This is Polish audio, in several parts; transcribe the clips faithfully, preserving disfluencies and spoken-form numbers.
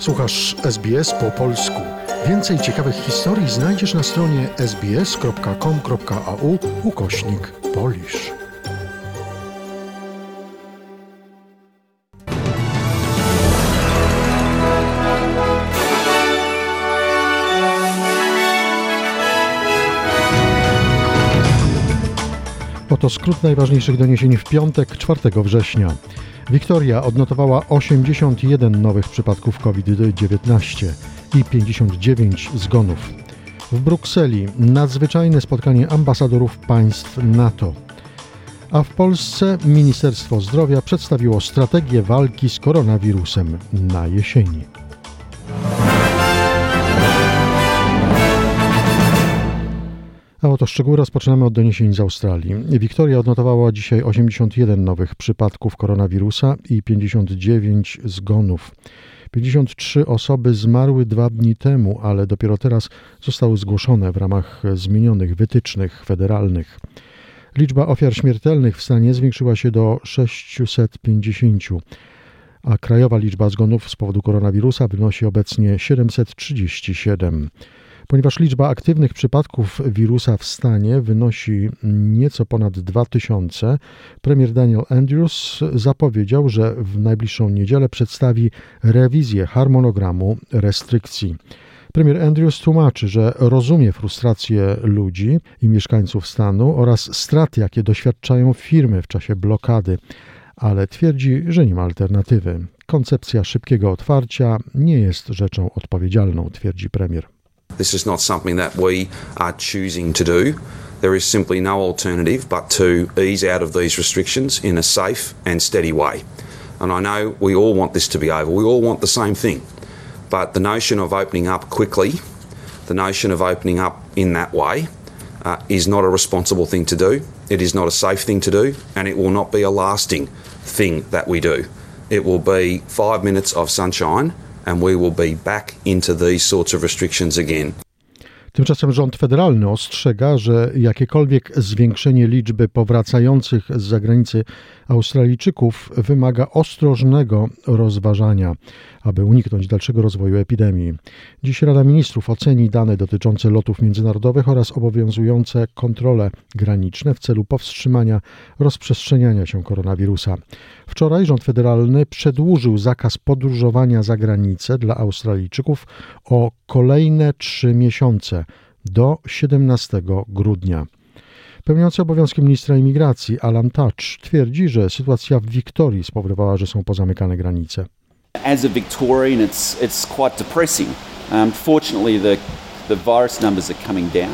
Słuchasz S B S po polsku. Więcej ciekawych historii znajdziesz na stronie sbs.com.au ukośnik Polish. Oto skrót najważniejszych doniesień w piątek, czwartego września. Wiktoria odnotowała osiemdziesiąt jeden nowych przypadków COVID dziewiętnaście i pięćdziesiąt dziewięć zgonów. W Brukseli nadzwyczajne spotkanie ambasadorów państw NATO. A w Polsce Ministerstwo Zdrowia przedstawiło strategię walki z koronawirusem na jesieni. A oto szczegóły rozpoczynamy od doniesień z Australii. Wiktoria odnotowała dzisiaj osiemdziesiąt jeden nowych przypadków koronawirusa i pięćdziesiąt dziewięć zgonów. pięćdziesiąt trzy osoby zmarły dwa dni temu, ale dopiero teraz zostały zgłoszone w ramach zmienionych wytycznych federalnych. Liczba ofiar śmiertelnych w stanie zwiększyła się do sześćset pięćdziesiąt, a krajowa liczba zgonów z powodu koronawirusa wynosi obecnie siedemset trzydzieści siedem. Ponieważ liczba aktywnych przypadków wirusa w stanie wynosi nieco ponad dwa tysiące, premier Daniel Andrews zapowiedział, że w najbliższą niedzielę przedstawi rewizję harmonogramu restrykcji. Premier Andrews tłumaczy, że rozumie frustrację ludzi i mieszkańców stanu oraz straty, jakie doświadczają firmy w czasie blokady, ale twierdzi, że nie ma alternatywy. Koncepcja szybkiego otwarcia nie jest rzeczą odpowiedzialną, twierdzi premier. This is not something that we are choosing to do. There is simply no alternative but to ease out of these restrictions in a safe and steady way. And I know we all want this to be over. We all want the same thing. But the notion of opening up quickly, the notion of opening up in that way uh, is not a responsible thing to do. It is not a safe thing to do, and it will not be a lasting thing that we do. It will be five minutes of sunshine and we will be back into these sorts of restrictions again. Tymczasem rząd federalny ostrzega, że jakiekolwiek zwiększenie liczby powracających z zagranicy Australijczyków wymaga ostrożnego rozważania, aby uniknąć dalszego rozwoju epidemii. Dziś Rada Ministrów oceni dane dotyczące lotów międzynarodowych oraz obowiązujące kontrole graniczne w celu powstrzymania rozprzestrzeniania się koronawirusa. Wczoraj rząd federalny przedłużył zakaz podróżowania za granicę dla Australijczyków o kolejne trzy miesiące do siedemnastego grudnia. Pełniący obowiązki ministra imigracji Alan Touch twierdzi, że sytuacja w Wiktorii spowodowała, że są pozamykane granice. As a Victorian, it's it's quite depressing. Um, fortunately, the the virus numbers are coming down,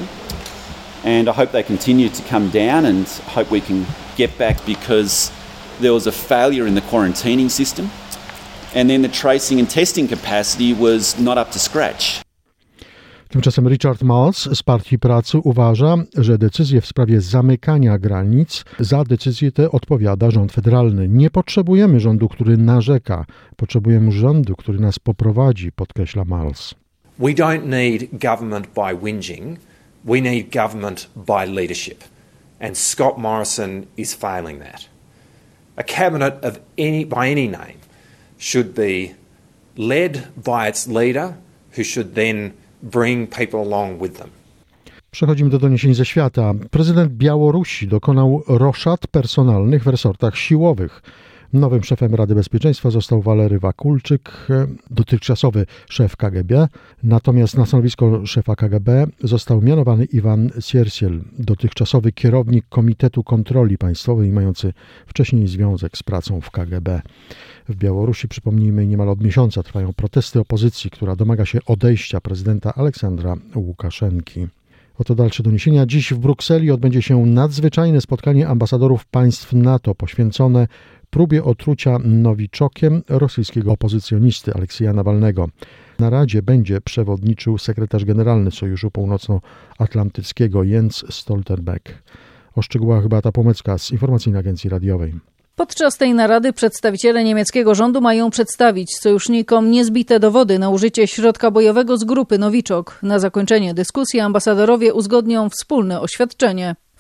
and I hope they continue to come down, and hope we can get back because there was a failure in the quarantining system, and then the tracing and testing capacity was not up to scratch. Tymczasem Richard Marles z Partii Pracy uważa, że decyzję w sprawie zamykania granic, za decyzję tę odpowiada rząd federalny. Nie potrzebujemy rządu, który narzeka. Potrzebujemy rządu, który nas poprowadzi, podkreśla Marles. We don't need government by whinging. We need government by leadership. And Scott Morrison is failing that. A cabinet of any by any name should be led by its leader, who should then bring people along with them. Przechodzimy do doniesień ze świata. Prezydent Białorusi dokonał roszad personalnych w resortach siłowych. Nowym szefem Rady Bezpieczeństwa został Walery Wakulczyk, dotychczasowy szef K G B, natomiast na stanowisko szefa K G B został mianowany Iwan Siersiel, dotychczasowy kierownik Komitetu Kontroli Państwowej, mający wcześniej związek z pracą w K G B. W Białorusi, przypomnijmy, niemal od miesiąca trwają protesty opozycji, która domaga się odejścia prezydenta Aleksandra Łukaszenki. Oto dalsze doniesienia. Dziś w Brukseli odbędzie się nadzwyczajne spotkanie ambasadorów państw NATO poświęcone próbie otrucia nowiczokiem rosyjskiego opozycjonisty Aleksieja Nawalnego. Na Radzie będzie przewodniczył sekretarz generalny Sojuszu Północnoatlantyckiego Jens Stoltenberg. O szczegółach Beata Pomecka z Informacyjnej Agencji Radiowej. Podczas tej narady przedstawiciele niemieckiego rządu mają przedstawić sojusznikom niezbite dowody na użycie środka bojowego z grupy Nowiczok. Na zakończenie dyskusji ambasadorowie uzgodnią wspólne oświadczenie.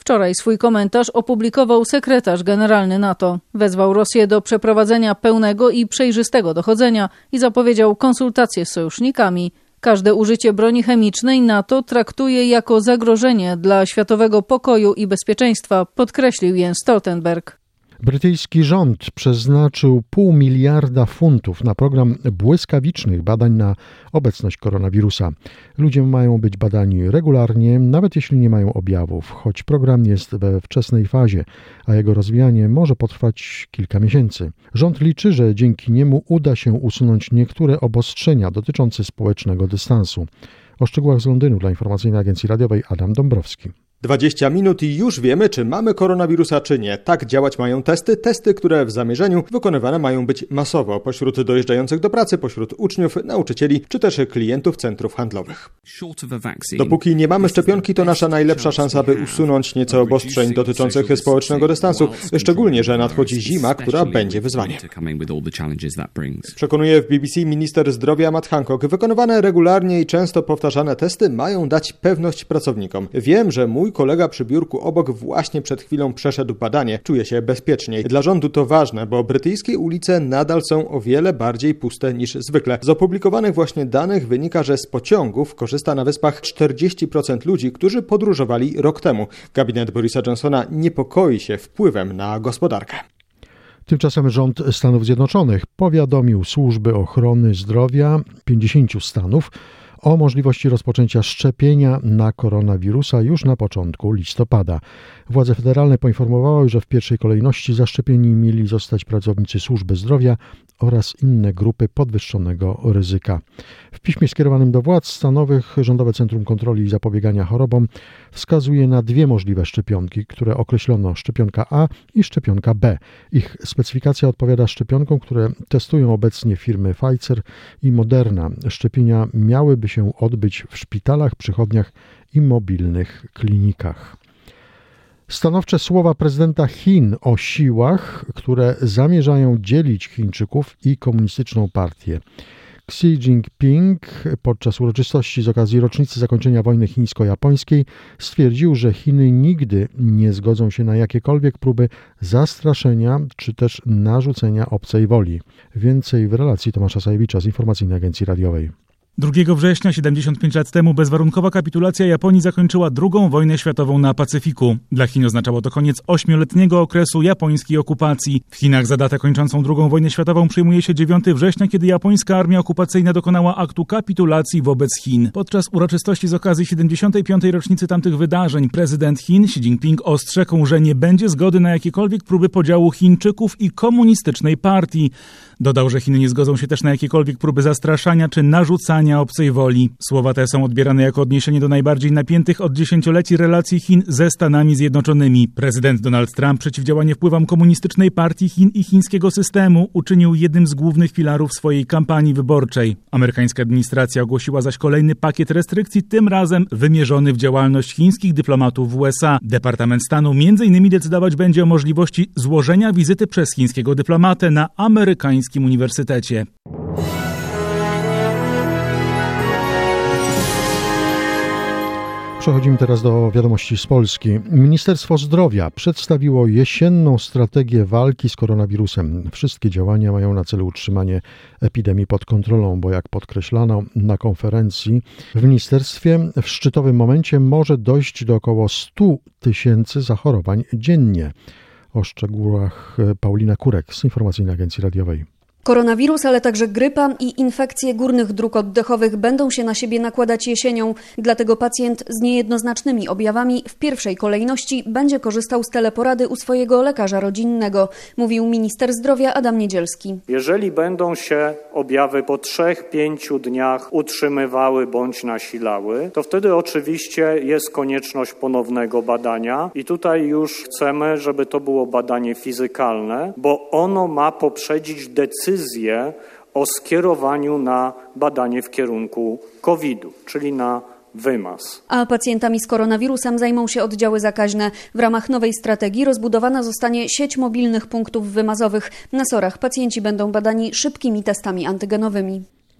Wczoraj swój komentarz opublikował sekretarz generalny NATO. Wezwał Rosję do przeprowadzenia pełnego i przejrzystego dochodzenia i zapowiedział konsultacje z sojusznikami. Każde użycie broni chemicznej NATO traktuje jako zagrożenie dla światowego pokoju i bezpieczeństwa, podkreślił Jens Stoltenberg. Brytyjski rząd przeznaczył pół miliarda funtów na program błyskawicznych badań na obecność koronawirusa. Ludzie mają być badani regularnie, nawet jeśli nie mają objawów, choć program jest we wczesnej fazie, a jego rozwijanie może potrwać kilka miesięcy. Rząd liczy, że dzięki niemu uda się usunąć niektóre obostrzenia dotyczące społecznego dystansu. O szczegółach z Londynu dla Informacyjnej Agencji Radiowej Adam Dąbrowski. dwadzieścia minut i już wiemy, czy mamy koronawirusa, czy nie. Tak działać mają testy, testy, które w zamierzeniu wykonywane mają być masowo pośród dojeżdżających do pracy, pośród uczniów, nauczycieli, czy też klientów centrów handlowych. Dopóki nie mamy szczepionki, to nasza najlepsza szansa, by usunąć nieco obostrzeń dotyczących społecznego dystansu, szczególnie, że nadchodzi zima, która będzie wyzwaniem. Przekonuje w B B C minister zdrowia Matt Hancock. Wykonywane regularnie i często powtarzane testy mają dać pewność pracownikom. Wiem, że mój kolega przy biurku obok właśnie przed chwilą przeszedł badanie. Czuje się bezpieczniej. Dla rządu to ważne, bo brytyjskie ulice nadal są o wiele bardziej puste niż zwykle. Z opublikowanych właśnie danych wynika, że z pociągów korzysta na Wyspach czterdzieści procent ludzi, którzy podróżowali rok temu. Gabinet Borisa Johnsona niepokoi się wpływem na gospodarkę. Tymczasem rząd Stanów Zjednoczonych powiadomił służby ochrony zdrowia pięćdziesięciu stanów o możliwości rozpoczęcia szczepienia na koronawirusa już na początku listopada. Władze federalne poinformowały, że w pierwszej kolejności zaszczepieni mieli zostać pracownicy służby zdrowia oraz inne grupy podwyższonego ryzyka. W piśmie skierowanym do władz stanowych Rządowe Centrum Kontroli i Zapobiegania Chorobom wskazuje na dwie możliwe szczepionki, które określono: szczepionka A i szczepionka B. Ich specyfikacja odpowiada szczepionkom, które testują obecnie firmy Pfizer i Moderna. Szczepienia miałyby się odbyć w szpitalach, przychodniach i mobilnych klinikach. Stanowcze słowa prezydenta Chin o siłach, które zamierzają dzielić Chińczyków i komunistyczną partię. Xi Jinping podczas uroczystości z okazji rocznicy zakończenia wojny chińsko-japońskiej stwierdził, że Chiny nigdy nie zgodzą się na jakiekolwiek próby zastraszenia czy też narzucenia obcej woli. Więcej w relacji Tomasza Sajewicza z Informacyjnej Agencji Radiowej. drugiego września siedemdziesiąt pięć lat temu bezwarunkowa kapitulacja Japonii zakończyła drugą wojnę światową na Pacyfiku. Dla Chin oznaczało to koniec ośmioletniego okresu japońskiej okupacji. W Chinach za datę kończącą drugą wojnę światową przyjmuje się dziewiątego września, kiedy japońska armia okupacyjna dokonała aktu kapitulacji wobec Chin. Podczas uroczystości z okazji siedemdziesiątej piątej rocznicy tamtych wydarzeń prezydent Chin Xi Jinping ostrzegł, że nie będzie zgody na jakiekolwiek próby podziału Chińczyków i komunistycznej partii. Dodał, że Chiny nie zgodzą się też na jakiekolwiek próby zastraszania czy narzucania obcej woli. Słowa te są odbierane jako odniesienie do najbardziej napiętych od dziesięcioleci relacji Chin ze Stanami Zjednoczonymi. Prezydent Donald Trump przeciwdziałanie wpływom komunistycznej partii Chin i chińskiego systemu uczynił jednym z głównych filarów swojej kampanii wyborczej. Amerykańska administracja ogłosiła zaś kolejny pakiet restrykcji, tym razem wymierzony w działalność chińskich dyplomatów w U S A. Departament Stanu między innymi decydować będzie o możliwości złożenia wizyty przez chińskiego dyplomatę na amerykańskim uniwersytecie. Przechodzimy teraz do wiadomości z Polski. Ministerstwo Zdrowia przedstawiło jesienną strategię walki z koronawirusem. Wszystkie działania mają na celu utrzymanie epidemii pod kontrolą, bo jak podkreślano na konferencji w ministerstwie, w szczytowym momencie może dojść do około stu tysięcy zachorowań dziennie. O szczegółach Paulina Kurek z Informacyjnej Agencji Radiowej. Koronawirus, ale także grypa i infekcje górnych dróg oddechowych będą się na siebie nakładać jesienią. Dlatego pacjent z niejednoznacznymi objawami w pierwszej kolejności będzie korzystał z teleporady u swojego lekarza rodzinnego, mówił minister zdrowia Adam Niedzielski. Jeżeli będą się objawy po trzech, pięciu dniach utrzymywały bądź nasilały, to wtedy oczywiście jest konieczność ponownego badania i tutaj już chcemy, żeby to było badanie fizykalne, bo ono ma poprzedzić decyzję decyzję o skierowaniu na badanie w kierunku kowida, czyli na wymaz. A pacjentami z koronawirusem zajmą się oddziały zakaźne. W ramach nowej strategii rozbudowana zostanie sieć mobilnych punktów wymazowych. Na SOR-ach pacjenci będą badani szybkimi testami antygenowymi. W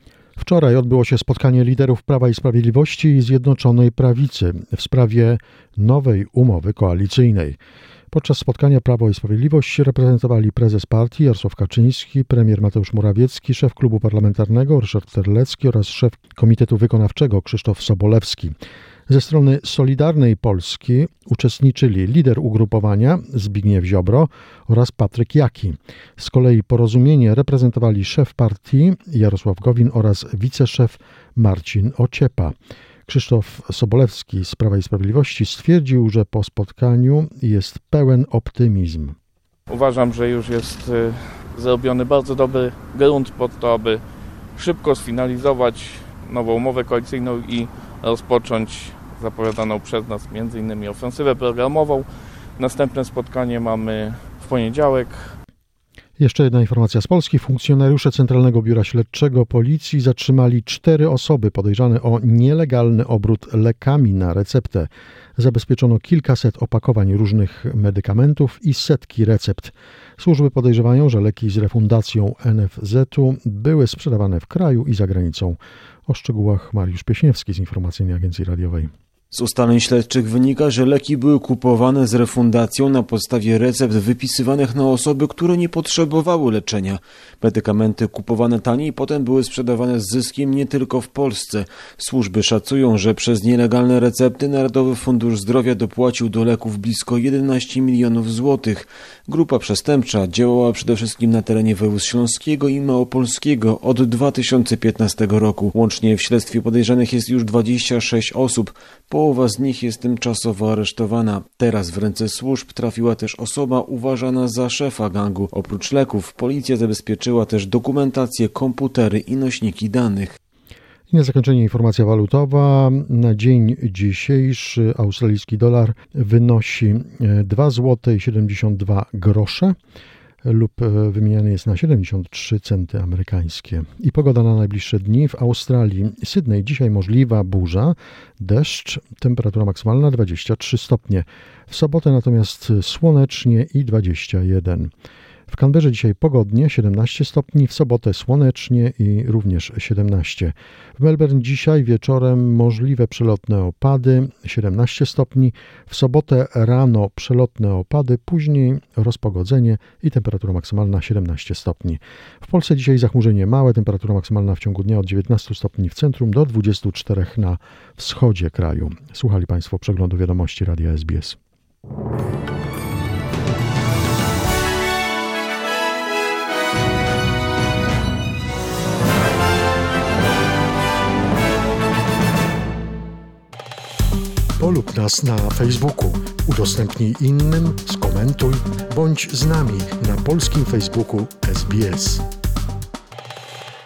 Wczoraj odbyło się spotkanie liderów Prawa i Sprawiedliwości i Zjednoczonej Prawicy w sprawie nowej umowy koalicyjnej. Podczas spotkania Prawo i Sprawiedliwość reprezentowali prezes partii Jarosław Kaczyński, premier Mateusz Morawiecki, szef klubu parlamentarnego Ryszard Terlecki oraz szef Komitetu Wykonawczego Krzysztof Sobolewski. Ze strony Solidarnej Polski uczestniczyli lider ugrupowania Zbigniew Ziobro oraz Patryk Jaki. Z kolei Porozumienie reprezentowali szef partii Jarosław Gowin oraz wiceszef Marcin Ociepa. Krzysztof Sobolewski z Prawa i Sprawiedliwości stwierdził, że po spotkaniu jest pełen optymizm. Uważam, że już jest zrobiony bardzo dobry grunt pod to, aby szybko sfinalizować nową umowę koalicyjną i rozpocząć zapowiadaną przez nas między innymi ofensywę programową. Następne spotkanie mamy w poniedziałek. Jeszcze jedna informacja z Polski. Funkcjonariusze Centralnego Biura Śledczego Policji zatrzymali cztery osoby podejrzane o nielegalny obrót lekami na receptę. Zabezpieczono kilkaset opakowań różnych medykamentów i setki recept. Służby podejrzewają, że leki z refundacją N F Z-u były sprzedawane w kraju i za granicą. O szczegółach Mariusz Pieśniewski z Informacyjnej Agencji Radiowej. Z ustaleń śledczych wynika, że leki były kupowane z refundacją na podstawie recept wypisywanych na osoby, które nie potrzebowały leczenia. Medykamenty kupowane taniej potem były sprzedawane z zyskiem nie tylko w Polsce. Służby szacują, że przez nielegalne recepty Narodowy Fundusz Zdrowia dopłacił do leków blisko jedenaście milionów złotych. Grupa przestępcza działała przede wszystkim na terenie województw śląskiego i małopolskiego od dwa tysiące piętnastego roku. Łącznie w śledztwie podejrzanych jest już dwadzieścia sześć osób. Połowa z nich jest tymczasowo aresztowana. Teraz w ręce służb trafiła też osoba uważana za szefa gangu. Oprócz leków policja zabezpieczyła też dokumentację, komputery i nośniki danych. I na zakończenie informacja walutowa. Na dzień dzisiejszy australijski dolar wynosi dwa złote siedemdziesiąt dwa grosze lub wymieniany jest na siedemdziesiąt trzy centy amerykańskie. I pogoda na najbliższe dni. W Australii, Sydney dzisiaj możliwa burza, deszcz, temperatura maksymalna dwadzieścia trzy stopnie. W sobotę natomiast słonecznie i dwadzieścia jeden. W Canberrze dzisiaj pogodnie, siedemnaście stopni, w sobotę słonecznie i również siedemnaście. W Melbourne dzisiaj wieczorem możliwe przelotne opady, siedemnaście stopni, w sobotę rano przelotne opady, później rozpogodzenie i temperatura maksymalna siedemnaście stopni. W Polsce dzisiaj zachmurzenie małe, temperatura maksymalna w ciągu dnia od dziewiętnastu stopni w centrum do dwudziestu czterech na wschodzie kraju. Słuchali Państwo przeglądu wiadomości Radia S B S. Polub nas na Facebooku, udostępnij innym, skomentuj, bądź z nami na polskim Facebooku S B S.